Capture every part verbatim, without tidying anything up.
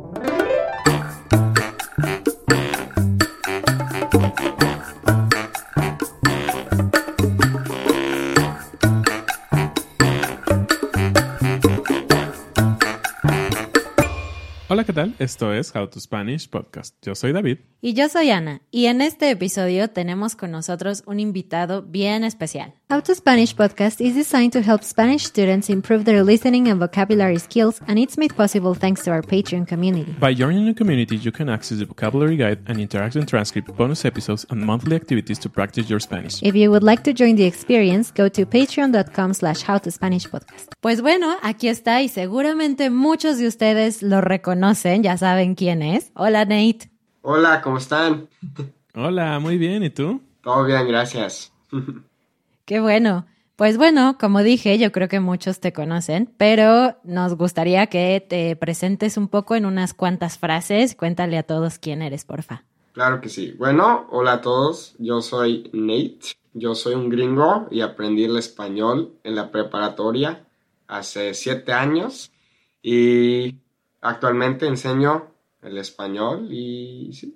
Hola, ¿qué tal? Esto es How to Spanish Podcast. Yo soy David. Y yo soy Ana. Y en este episodio tenemos con nosotros un invitado bien especial. How to Spanish Podcast is designed to help Spanish students improve their listening and vocabulary skills, and it's made possible thanks to our Patreon community. By joining the community, you can access the vocabulary guide and interactive transcript, bonus episodes, and monthly activities to practice your Spanish. If you would like to join the experience, go to patreon.com slash howtospanishpodcast. Pues bueno, aquí está y seguramente muchos de ustedes lo reconocen, ya saben quién es. Hola, Nate. Hola, ¿cómo están? Hola, muy bien, ¿y tú? Todo bien, gracias. Qué bueno. Pues bueno, como dije, yo creo que muchos te conocen, pero nos gustaría que te presentes un poco en unas cuantas frases. Cuéntale a todos quién eres, porfa. Claro que sí. Bueno, hola a todos. Yo soy Nate. Yo soy un gringo y aprendí el español en la preparatoria hace siete años. Y actualmente enseño el español y sí.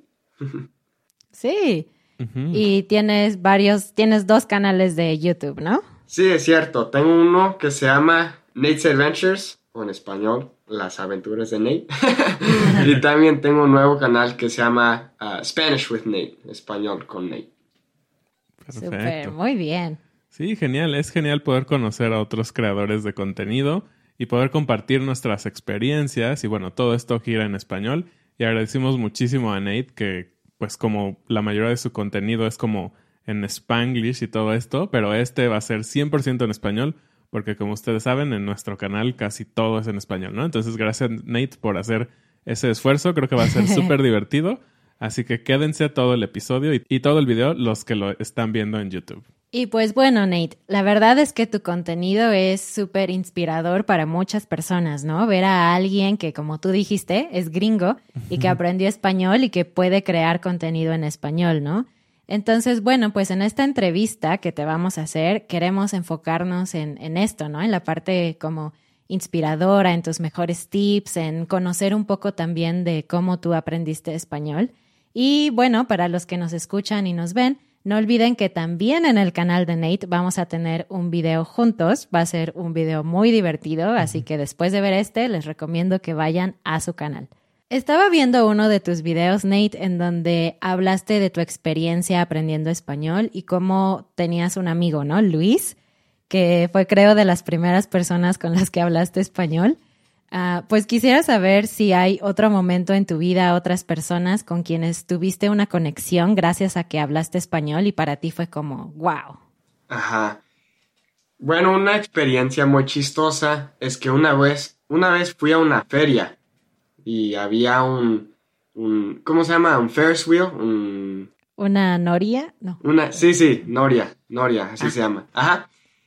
Sí. Uh-huh. Y tienes varios, tienes dos canales de YouTube, ¿no? Sí, es cierto. Tengo uno que se llama Nate's Adventures, o en español, Las Aventuras de Nate. Y también tengo un nuevo canal que se llama uh, Spanish with Nate, español con Nate. Perfecto. Súper, muy bien. Sí, genial. Es genial poder conocer a otros creadores de contenido y poder compartir nuestras experiencias. Y bueno, todo esto gira en español. Y agradecimos muchísimo a Nate que, pues como la mayoría de su contenido es como en Spanglish y todo esto, pero este va a ser cien por ciento en español, porque como ustedes saben, en nuestro canal casi todo es en español, ¿no? Entonces, gracias Nate por hacer ese esfuerzo. Creo que va a ser súper divertido. Así que quédense a todo el episodio y, y todo el video los que lo están viendo en YouTube. Y pues bueno, Nate, la verdad es que tu contenido es súper inspirador para muchas personas, ¿no? Ver a alguien que, como tú dijiste, es gringo y que aprendió español y que puede crear contenido en español, ¿no? Entonces, bueno, pues en esta entrevista que te vamos a hacer, queremos enfocarnos en, en esto, ¿no? En la parte como inspiradora, en tus mejores tips, en conocer un poco también de cómo tú aprendiste español. Y bueno, para los que nos escuchan y nos ven, no olviden que también en el canal de Nate vamos a tener un video juntos. Va a ser un video muy divertido, así que después de ver este, les recomiendo que vayan a su canal. Estaba viendo uno de tus videos, Nate, en donde hablaste de tu experiencia aprendiendo español y cómo tenías un amigo, ¿no? Luis, que fue, creo, de las primeras personas con las que hablaste español. Uh, pues quisiera saber si hay otro momento en tu vida, otras personas con quienes tuviste una conexión gracias a que hablaste español y para ti fue como, wow. Ajá. Bueno, una experiencia muy chistosa es que una vez, una vez fui a una feria y había un, un ¿cómo se llama? Un Ferris wheel, un... ¿Una noria? No. Una, sí, sí, noria, noria, así ah. se llama. Ajá.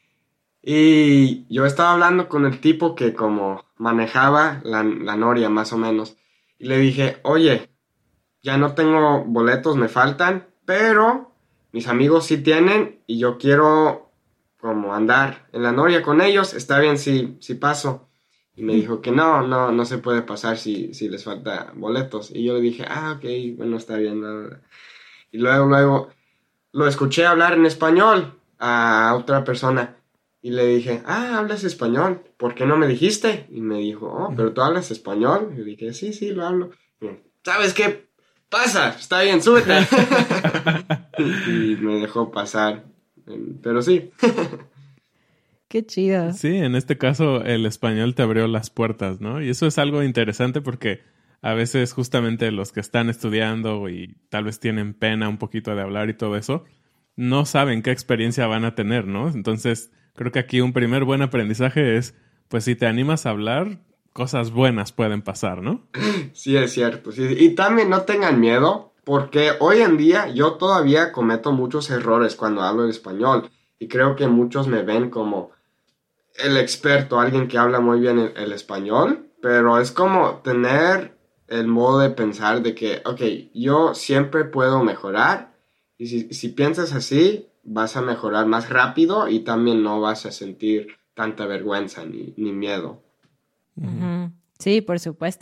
Y yo estaba hablando con el tipo que como manejaba la, la noria más o menos. Y le dije, oye, ya no tengo boletos, me faltan, pero mis amigos sí tienen y yo quiero como andar en la noria con ellos. Está bien si, si paso. Y me dijo que no, no, no se puede pasar si, si les falta boletos. Y yo le dije, ah, ok, bueno, está bien. Y luego, luego lo escuché hablar en español a otra persona. Y le dije, ah, ¿hablas español? ¿Por qué no me dijiste? Y me dijo, oh, ¿pero tú hablas español? Y dije, sí, sí, lo hablo. Y, ¿sabes qué? Pasa, está bien, súbete. Y me dejó pasar, pero sí. Qué chido. Sí, en este caso el español te abrió las puertas, ¿no? Y eso es algo interesante porque a veces justamente los que están estudiando y tal vez tienen pena un poquito de hablar y todo eso, no saben qué experiencia van a tener, ¿no? Entonces, creo que aquí un primer buen aprendizaje es, pues si te animas a hablar, cosas buenas pueden pasar, ¿no? Sí, es cierto. Sí. Y también no tengan miedo, porque hoy en día yo todavía cometo muchos errores cuando hablo el español. Y creo que muchos me ven como el experto, alguien que habla muy bien el, el español. Pero es como tener el modo de pensar de que, ok, yo siempre puedo mejorar. Y si, si piensas así, vas a mejorar más rápido y también no vas a sentir tanta vergüenza ni, ni miedo. Uh-huh. Sí, por supuesto.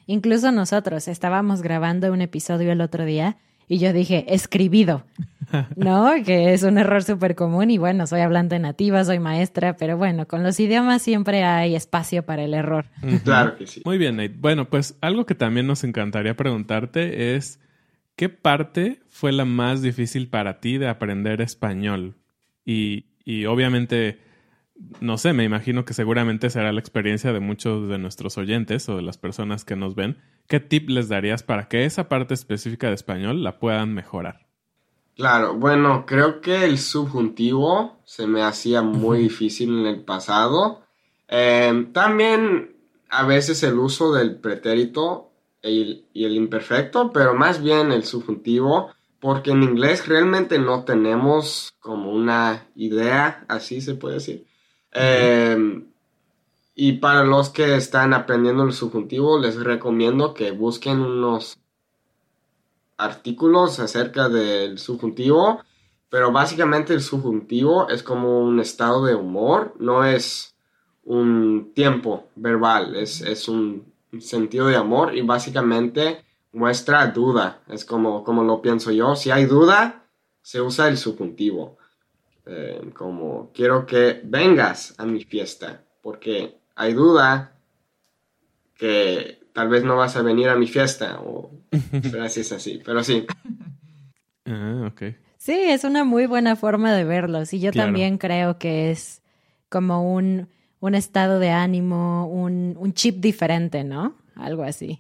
Incluso nosotros estábamos grabando un episodio el otro día y yo dije, escribido, ¿no? Que es un error súper común y bueno, soy hablante nativa, soy maestra, pero bueno, con los idiomas siempre hay espacio para el error. Claro que sí. Muy bien, Nate. Bueno, pues algo que también nos encantaría preguntarte es, ¿qué parte fue la más difícil para ti de aprender español? Y, y obviamente, no sé, me imagino que seguramente será la experiencia de muchos de nuestros oyentes o de las personas que nos ven. ¿Qué tip les darías para que esa parte específica de español la puedan mejorar? Claro, bueno, creo que el subjuntivo se me hacía muy difícil en el pasado. Eh, también a veces el uso del pretérito y el, y el imperfecto, pero más bien el subjuntivo, porque en inglés realmente no tenemos como una idea, así se puede decir. Eh, y para los que están aprendiendo el subjuntivo, les recomiendo que busquen unos artículos acerca del subjuntivo, pero básicamente el subjuntivo es como un estado de humor, no es un tiempo verbal, es, es un sentido de amor y básicamente muestra duda, es como, como lo pienso yo, si hay duda, se usa el subjuntivo, eh, como quiero que vengas a mi fiesta, porque hay duda que tal vez no vas a venir a mi fiesta o frases así, pero sí. Ah, ok. Sí, es una muy buena forma de verlos y yo Claro. también creo que es como un, un estado de ánimo, un, un chip diferente, ¿no? Algo así.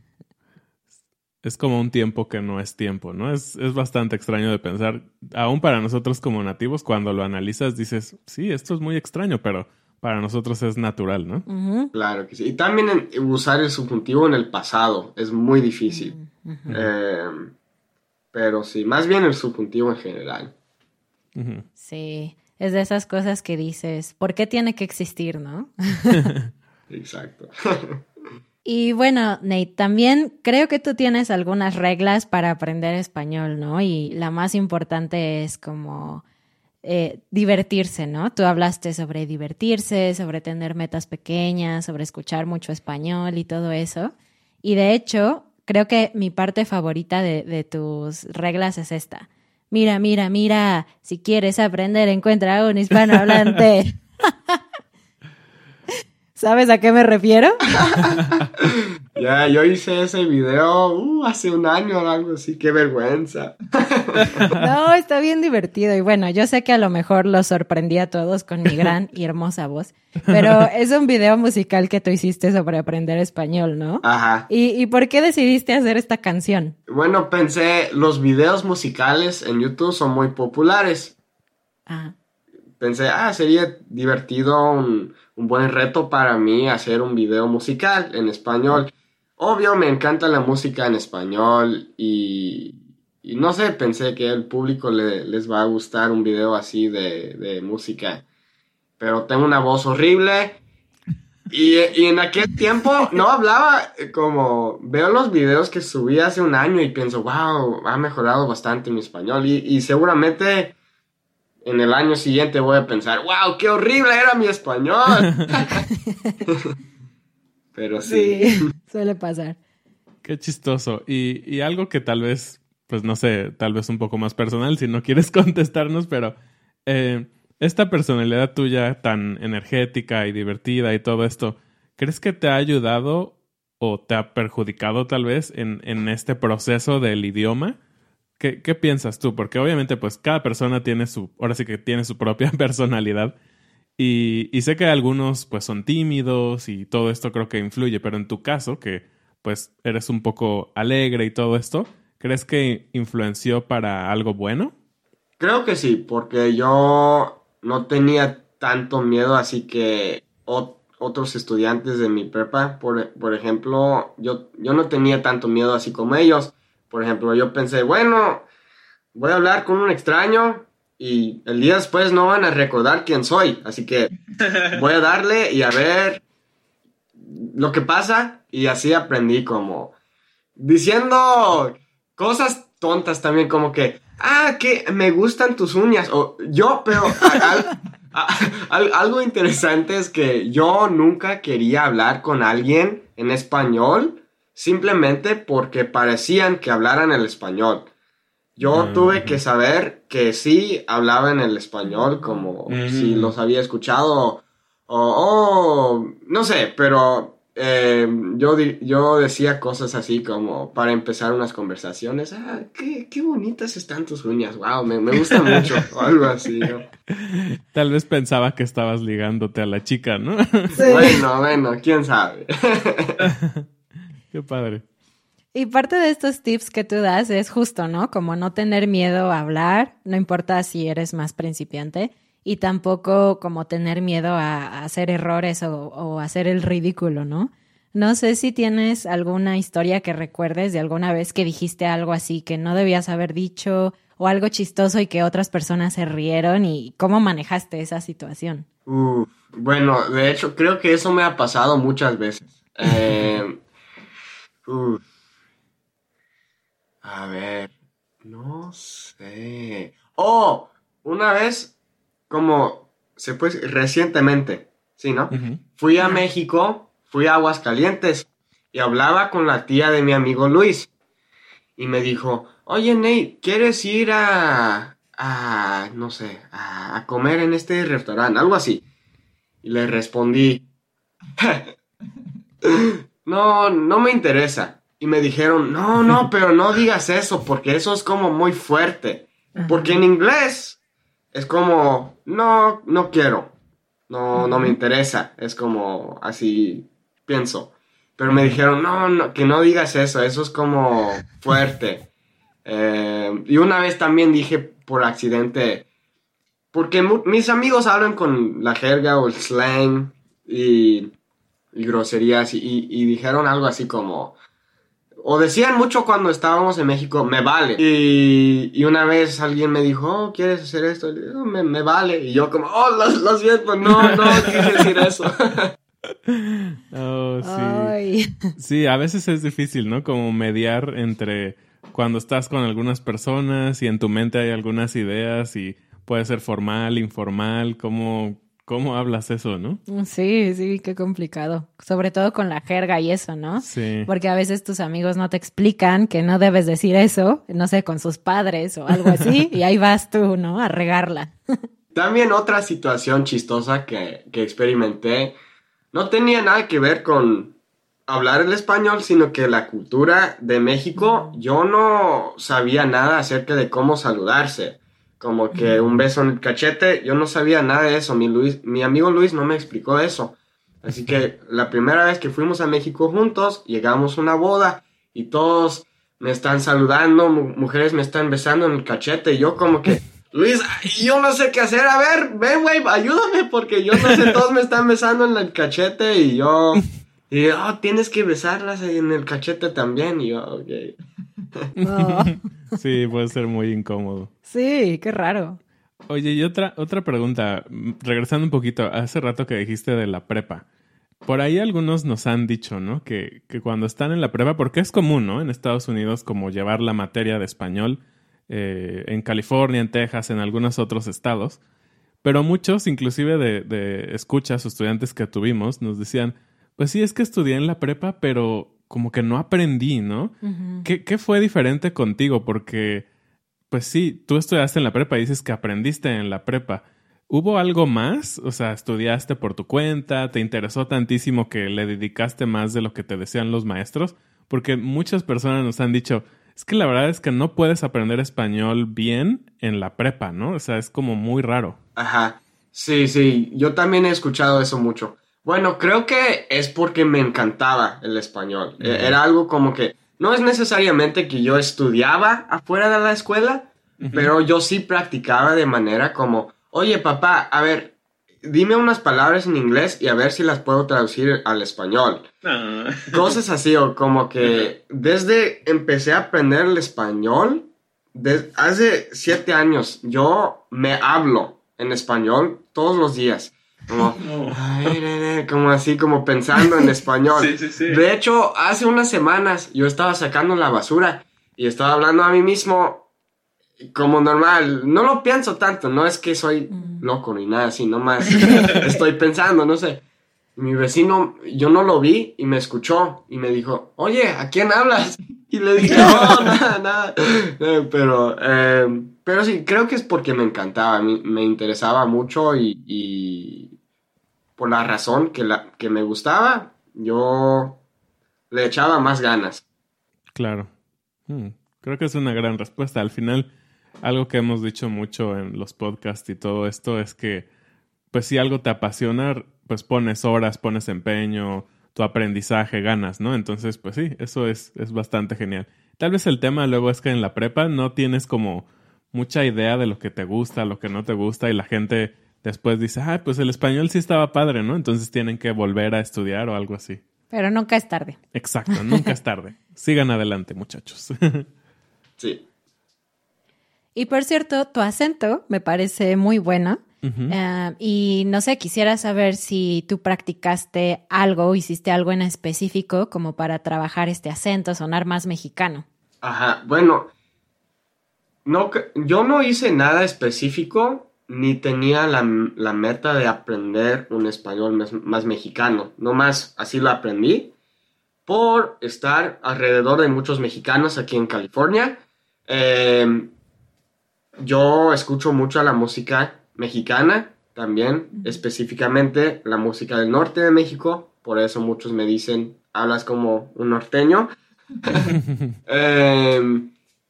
Es como un tiempo que no es tiempo, ¿no? Es, es bastante extraño de pensar. Aún para nosotros como nativos, cuando lo analizas, dices, sí, esto es muy extraño, pero para nosotros es natural, ¿no? Ujú. Claro que sí. Y también en- usar el subjuntivo en el pasado es muy difícil. Eh, pero sí, más bien el subjuntivo en general. Ujú. Sí, es de esas cosas que dices, ¿por qué tiene que existir, no? Exacto. Y bueno, Nate, también creo que tú tienes algunas reglas para aprender español, ¿no? Y la más importante es como eh, divertirse, ¿no? Tú hablaste sobre divertirse, sobre tener metas pequeñas, sobre escuchar mucho español y todo eso. Y de hecho, creo que mi parte favorita de, de tus reglas es esta. Mira, mira, mira, si quieres aprender, encuentra a un hispanohablante. ¿Sabes a qué me refiero? Ya, yo hice ese video uh, hace un año o algo así. Qué vergüenza. No, está bien divertido. Y bueno, yo sé que a lo mejor los sorprendí a todos con mi gran y hermosa voz, pero es un video musical que tú hiciste sobre aprender español, ¿no? Ajá. ¿Y, y por qué decidiste hacer esta canción? Bueno, pensé, los videos musicales en YouTube son muy populares. Ah, Pensé, ah, sería divertido, un, un buen reto para mí hacer un video musical en español. Obvio, me encanta la música en español y, y no sé, pensé que al público le, les va a gustar un video así de, de música. Pero tengo una voz horrible y, y en aquel tiempo no hablaba eh, como... Veo los videos que subí hace un año y pienso, wow, ha mejorado bastante mi español y, y seguramente... En el año siguiente voy a pensar, wow, qué horrible era mi español. Pero sí. sí, suele pasar. Qué chistoso. Y, y algo que tal vez, pues no sé, tal vez un poco más personal, si no quieres contestarnos, pero eh, esta personalidad tuya tan energética y divertida y todo esto, ¿crees que te ha ayudado o te ha perjudicado tal vez en, en este proceso del idioma? ¿Qué, ¿Qué piensas tú? Porque obviamente pues cada persona tiene su, ahora sí que tiene su propia personalidad y, y sé que algunos pues son tímidos y todo esto creo que influye, pero en tu caso que pues eres un poco alegre y todo esto, ¿crees que influenció para algo bueno? Creo que sí, porque yo no tenía tanto miedo, así que ot- otros estudiantes de mi prepa, por, por ejemplo, yo, yo no tenía tanto miedo así como ellos. Por ejemplo, yo pensé, bueno, voy a hablar con un extraño y el día después no van a recordar quién soy. Así que voy a darle y a ver lo que pasa. Y así aprendí como diciendo cosas tontas también, como que, ah, que me gustan tus uñas. O yo, pero al- a- al- algo interesante es que yo nunca quería hablar con alguien en español simplemente porque parecían que hablaran el español. Yo Ah, tuve ujú. que saber que sí hablaban el español, como Ujú. si los había escuchado, o, o no sé, pero eh, yo, di- yo decía cosas así como para empezar unas conversaciones. Ah, qué, qué bonitas están tus uñas, wow, me, me gusta mucho, o algo así, ¿no? Tal vez pensaba que estabas ligándote a la chica, ¿no? Bueno, bueno, quién sabe. Qué padre. Y parte de estos tips que tú das es justo, ¿no? Como no tener miedo a hablar, no importa si eres más principiante, y tampoco como tener miedo a, a hacer errores o, o hacer el ridículo, ¿no? No sé si tienes alguna historia que recuerdes de alguna vez que dijiste algo así que no debías haber dicho o algo chistoso y que otras personas se rieron y cómo manejaste esa situación. Uf, bueno, de hecho, creo que eso me ha pasado muchas veces. Eh, uf, a ver, no sé. Oh, una vez, como se puede decir, recientemente, ¿sí, no? Ujú. Fui a México, fui a Aguascalientes y hablaba con la tía de mi amigo Luis y me dijo, oye Nate, ¿quieres ir a, a, no sé, a, a comer en este restaurante? Algo así. Y le respondí, no, no me interesa. Y me dijeron, no, no, pero no digas eso, porque eso es como muy fuerte. Porque en inglés es como, no, no quiero, no, no me interesa. Es como, así pienso. Pero me dijeron, no, no, que no digas eso, eso es como fuerte. Eh, y una vez también dije por accidente, porque mu- mis amigos hablan con la jerga o el slang y, y groserías y, y- y dijeron algo así como, o decían mucho cuando estábamos en México, me vale. Y, y una vez alguien me dijo, oh, ¿quieres hacer esto? Y le digo, me, me vale. Y yo como, oh, lo, lo siento, no, no quise decir eso. Oh, sí. Ay. Sí, a veces es difícil, ¿no? Como mediar entre cuando estás con algunas personas y en tu mente hay algunas ideas y puede ser formal, informal, ¿cómo, cómo hablas eso, no? Sí, sí, qué complicado. Sobre todo con la jerga y eso, ¿no? Sí. Porque a veces tus amigos no te explican que no debes decir eso, no sé, con sus padres o algo así, y ahí vas tú, ¿no? A regarla. También otra situación chistosa que, que experimenté no tenía nada que ver con hablar el español, sino que la cultura de México, yo no sabía nada acerca de cómo saludarse. Como que un beso en el cachete, yo no sabía nada de eso. Mi, Luis, mi amigo Luis no me explicó eso. Así que la primera vez que fuimos a México juntos, llegamos a una boda y todos me están saludando, mu- mujeres me están besando en el cachete y yo como que, Luis, yo no sé qué hacer, a ver, ven, güey, ayúdame porque yo no sé, todos me están besando en el cachete y yo, y oh, tienes que besarlas en el cachete también y yo, ok. No. Sí, puede ser muy incómodo. Sí, qué raro. Oye, y otra, otra pregunta, mm, regresando un poquito, hace rato que dijiste de la prepa. Por ahí algunos nos han dicho, ¿no? Que, que cuando están en la prepa, porque es común, ¿no? En Estados Unidos como llevar la materia de español, eh, en California, en Texas, en algunos otros estados. Pero muchos, inclusive de, de escuchas o estudiantes que tuvimos, nos decían, pues sí, es que estudié en la prepa, pero como que no aprendí, ¿no? Ujú. ¿Qué, qué fue diferente contigo? Porque, pues sí, tú estudiaste en la prepa y dices que aprendiste en la prepa. ¿Hubo algo más? O sea, ¿estudiaste por tu cuenta? ¿Te interesó tantísimo que le dedicaste más de lo que te decían los maestros? Porque muchas personas nos han dicho, es que la verdad es que no puedes aprender español bien en la prepa, ¿no? O sea, es como muy raro. Ajá, sí, sí, yo también he escuchado eso mucho. Bueno, creo que es porque me encantaba el español. E- Era algo como que no es necesariamente que yo estudiaba afuera de la escuela, pero yo sí practicaba de manera como, oye papá, a ver, dime unas palabras en inglés y a ver si las puedo traducir al español. Cosas así, o como que desde empecé a aprender el español, des- hace siete años, yo me hablo en español todos los días. Como, ay, ne, ne, como así, como pensando en español. Sí, sí, sí. De hecho, hace unas semanas yo estaba sacando la basura y estaba hablando a mí mismo como normal. No lo pienso tanto, no es que soy loco ni nada así, nomás estoy pensando, no sé. Mi vecino, yo no lo vi y me escuchó y me dijo, oye, ¿a quién hablas? Y le dije, no, nada, nada. Eh, pero, eh, pero sí, creo que es porque me encantaba, me, me interesaba mucho y, y por la razón que, la, que me gustaba, yo le echaba más ganas. Claro. Hmm, Creo que es una gran respuesta. Al final, algo que hemos dicho mucho en los podcasts y todo esto es que, pues si algo te apasiona, pues pones horas, pones empeño, tu aprendizaje, ganas, ¿no? Entonces, pues sí, eso es, es bastante genial. Tal vez el tema luego es que en la prepa no tienes como mucha idea de lo que te gusta, lo que no te gusta, y la gente después dice, ah, pues el español sí estaba padre, ¿no? Entonces tienen que volver a estudiar o algo así. Pero nunca es tarde. Exacto, nunca es tarde. Sigan adelante, muchachos. Sí. Y por cierto, tu acento me parece muy bueno. Ujú. Uh, y no sé, quisiera saber si tú practicaste algo, hiciste algo en específico como para trabajar este acento, sonar más mexicano. Ajá, bueno, no, que- yo no hice nada específico ni tenía la, la meta de aprender un español más, más mexicano. No más, así lo aprendí por estar alrededor de muchos mexicanos aquí en California. Eh, yo escucho mucho la música mexicana también, específicamente la música del norte de México. Por eso muchos me dicen, hablas como un norteño. Eh,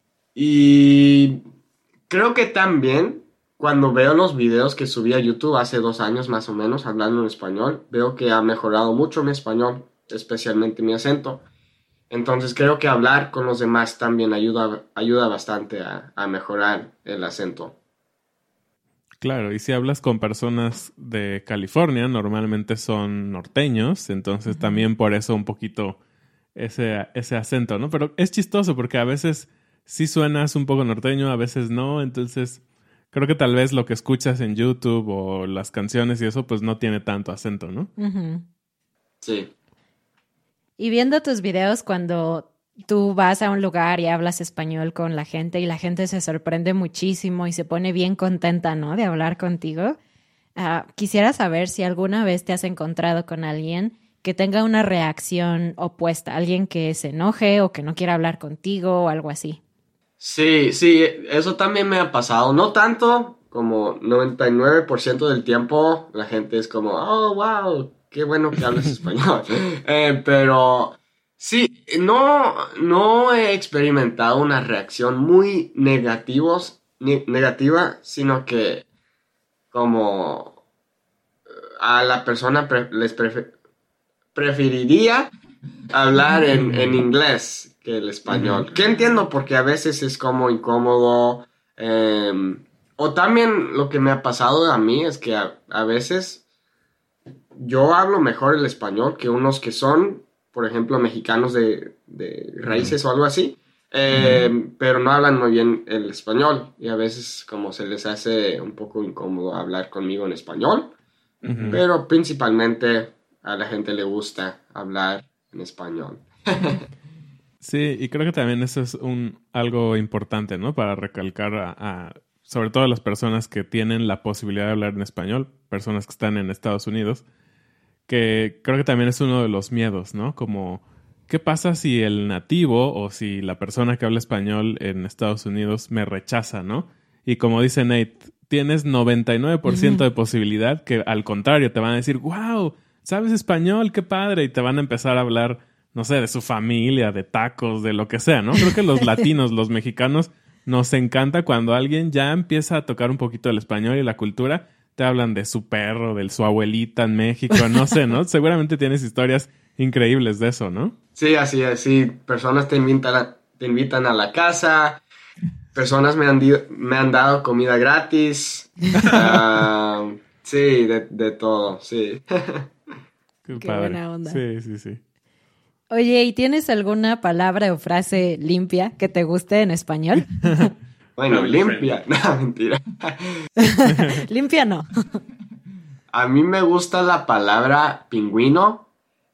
y creo que también cuando veo los videos que subí a YouTube hace dos años más o menos hablando en español, veo que ha mejorado mucho mi español, especialmente mi acento. Entonces creo que hablar con los demás también ayuda, ayuda bastante a, a mejorar el acento. Claro, y si hablas con personas de California, normalmente son norteños, entonces también por eso un poquito ese, ese acento, ¿no? Pero es chistoso porque a veces sí suenas un poco norteño, a veces no, entonces creo que tal vez lo que escuchas en YouTube o las canciones y eso, pues no tiene tanto acento, ¿no? Ujú. Sí. Y viendo tus videos cuando tú vas a un lugar y hablas español con la gente y la gente se sorprende muchísimo y se pone bien contenta, ¿no? De hablar contigo. Ah, quisiera saber si alguna vez te has encontrado con alguien que tenga una reacción opuesta, alguien que se enoje o que no quiera hablar contigo o algo así. Sí, sí, eso también me ha pasado. No tanto, como noventa y nueve por ciento del tiempo la gente es como, oh, wow, qué bueno que hablas español. Eh, pero sí, no, no he experimentado una reacción muy negativos, ni- negativa, sino que como a la persona pre- les prefe- preferiría hablar en, en inglés que el español. Que entiendo porque a veces es como incómodo. eh, o también lo que me ha pasado a mí es que a, a veces yo hablo mejor el español que unos que son, por ejemplo, mexicanos de, de raíces o algo así. eh, pero no hablan muy bien el español y a veces como se les hace un poco incómodo hablar conmigo en español. Ujú. Pero principalmente a la gente le gusta hablar en español. Sí, y creo que también eso es un algo importante, ¿no? Para recalcar a, a- sobre todo a las personas que tienen la posibilidad de hablar en español, personas que están en Estados Unidos, que creo que también es uno de los miedos, ¿no? Como, ¿qué pasa si el nativo o si la persona que habla español en Estados Unidos me rechaza, ¿no? Y como dice Nate, tienes noventa y nueve por ciento de posibilidad que al contrario te van a decir, wow, ¿sabes español? ¡Qué padre! Y te van a empezar a hablar, no sé, de su familia, de tacos, de lo que sea, ¿no? Creo que los latinos, los mexicanos, nos encanta cuando alguien ya empieza a tocar un poquito el español y la cultura. Te hablan de su perro, de su abuelita en México, no sé, ¿no? Seguramente tienes historias increíbles de eso, ¿no? Sí, así es, sí. Personas te invitan a, te invitan a la casa, personas me han, di- me han dado comida gratis. Ah, sí, de, de todo, sí. Qué, Qué padre. buena onda. Sí, sí, sí. Oye, ¿y tienes alguna palabra o frase limpia que te guste en español? Bueno, Family limpia. No, mentira. Limpia no. A mí me gusta la palabra pingüino.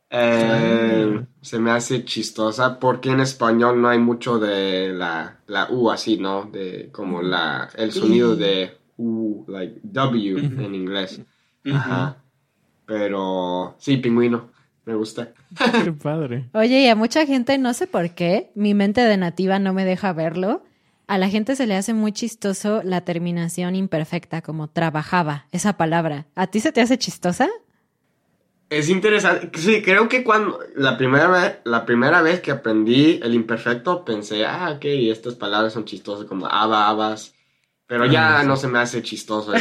Eh, Ah. Se me hace chistosa porque en español no hay mucho de la, la U así, ¿no? De como la, el sonido de U, like W en inglés. Ajá. Pero sí, pingüino, me gusta. Qué padre. Oye, y a mucha gente, no sé por qué, mi mente de nativa no me deja verlo. A la gente se le hace muy chistoso la terminación imperfecta, como trabajaba, esa palabra. ¿A ti se te hace chistosa? Es interesante. Sí, creo que cuando la primera vez, la primera vez que aprendí el imperfecto pensé, ah, ok, estas palabras son chistosas como aba, abas, pero ya Ah, sí. no se me hace chistoso.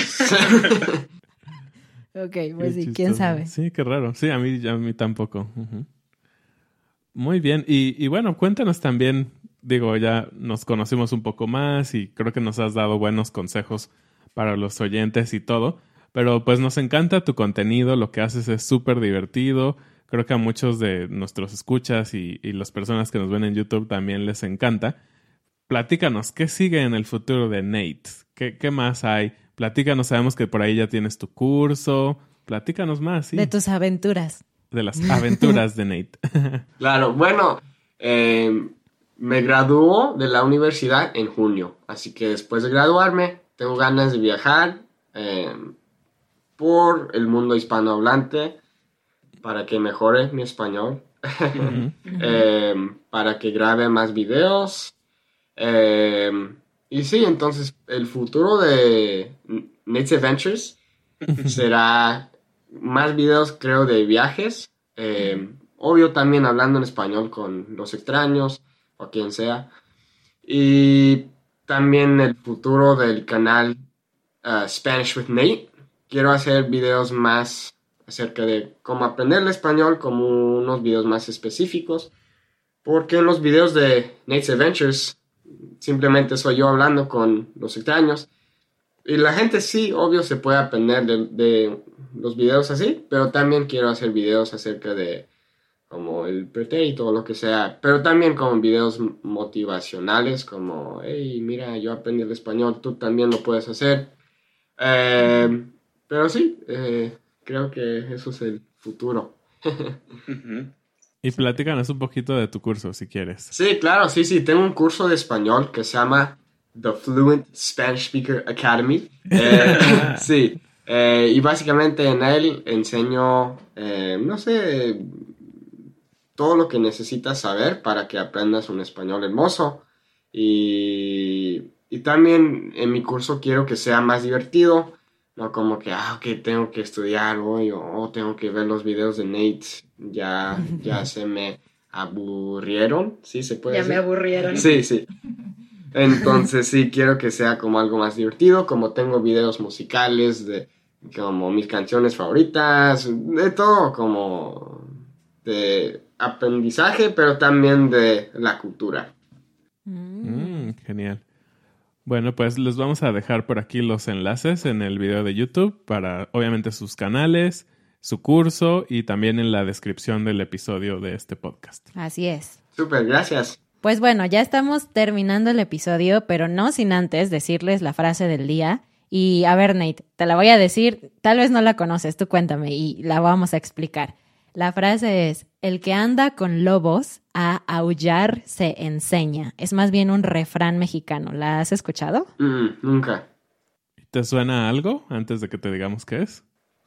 Ok, Qué pues sí, chistoso. quién sabe. Sí, qué raro. Sí, a mí, a mí tampoco. Ujú. Muy bien. Y, y bueno, cuéntanos también, digo, ya nos conocimos un poco más y creo que nos has dado buenos consejos para los oyentes y todo. Pero pues nos encanta tu contenido, lo que haces es súper divertido. Creo que a muchos de nuestros escuchas y, y las personas que nos ven en YouTube también les encanta. Platícanos, ¿qué sigue en el futuro de Nate? ¿Qué, qué más hay? Platícanos, sabemos que por ahí ya tienes tu curso. Platícanos más, sí. De tus aventuras. De las aventuras de Nate. Claro, bueno, eh, me graduó de la universidad en junio, así que después de graduarme tengo ganas de viajar eh, por el mundo hispanohablante para que mejore mi español, Ujú. eh, para que grabe más videos. Eh, y sí, entonces el futuro de Nate's Adventures será más videos, creo, de viajes. Eh, obvio también hablando en español con los extraños o quien sea. Y también el futuro del canal uh, Spanish with Nate. Quiero hacer videos más acerca de cómo aprender el español, como unos videos más específicos. Porque en los videos de Nate's Adventures simplemente soy yo hablando con los extraños. Y la gente sí, obvio, se puede aprender de, de los videos así, pero también quiero hacer videos acerca de como el prete y todo lo que sea, pero también con videos motivacionales como, hey, mira, yo aprendí el español, tú también lo puedes hacer. Eh, pero sí, eh, creo que eso es el futuro. Y platícanos un poquito de tu curso, si quieres. Sí, claro, sí, sí, tengo un curso de español que se llama The Fluent Spanish Speaker Academy. Eh, sí, eh, y básicamente en él enseño, eh, no sé, todo lo que necesitas saber para que aprendas un español hermoso. Y, y también en mi curso quiero que sea más divertido, no como que, ah, ok, tengo que estudiar hoy o oh, tengo que ver los videos de Nate, ya, ya se me aburrieron, ¿sí se puede Ya decir? me aburrieron. Sí, sí. Entonces sí, quiero que sea como algo más divertido, como tengo videos musicales de como mis canciones favoritas, de todo como de aprendizaje, pero también de la cultura. Mm, genial. Bueno, pues les vamos a dejar por aquí los enlaces en el video de YouTube para, obviamente, sus canales, su curso y también en la descripción del episodio de este podcast. Así es. Súper, gracias. Pues bueno, ya estamos terminando el episodio, pero no sin antes decirles la frase del día. Y a ver, Nate, te la voy a decir, tal vez no la conoces, tú cuéntame y la vamos a explicar. La frase es, el que anda con lobos a aullar se enseña. Es más bien un refrán mexicano. ¿La has escuchado? Mm, nunca. ¿Te suena algo antes de que te digamos qué es?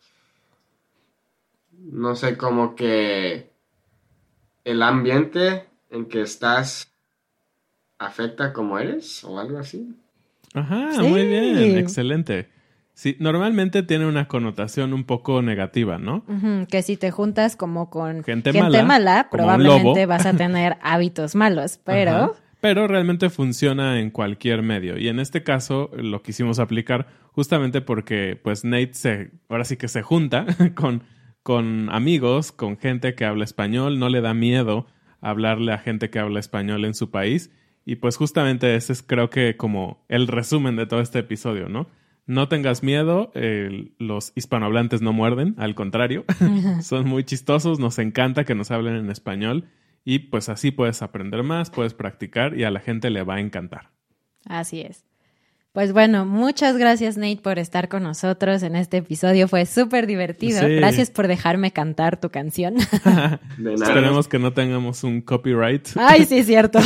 No sé, como que el ambiente en que estás afecta como eres o algo así. Ajá, Sí. muy bien, excelente. Sí, normalmente tiene una connotación un poco negativa, ¿no? Ujú, que si te juntas como con Gente gente, mala, mala, como un probablemente lobo. vas a tener hábitos malos, pero... Ajá. Pero realmente funciona en cualquier medio. Y en este caso lo quisimos aplicar justamente porque pues Nate se, ahora sí que se junta con, con amigos, con gente que habla español, no le da miedo hablarle a gente que habla español en su país. Y pues justamente ese es creo que como el resumen de todo este episodio, ¿no? No tengas miedo, eh, los hispanohablantes no muerden, al contrario, son muy chistosos, nos encanta que nos hablen en español y pues así puedes aprender más, puedes practicar y a la gente le va a encantar. Así es. Pues bueno, muchas gracias Nate por estar con nosotros en este episodio, fue súper divertido. Sí. Gracias por dejarme cantar tu canción. De nada. Esperemos que no tengamos un copyright. Ay, sí, es cierto.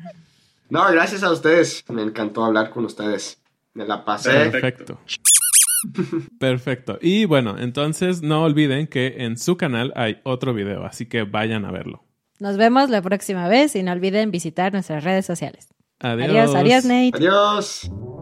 No, gracias a ustedes. Me encantó hablar con ustedes. Me la pasé. Perfecto. Perfecto. Y bueno, entonces no olviden que en su canal hay otro video, así que vayan a verlo. Nos vemos la próxima vez y no olviden visitar nuestras redes sociales. Adiós. Adiós, adiós, Nate. Adiós.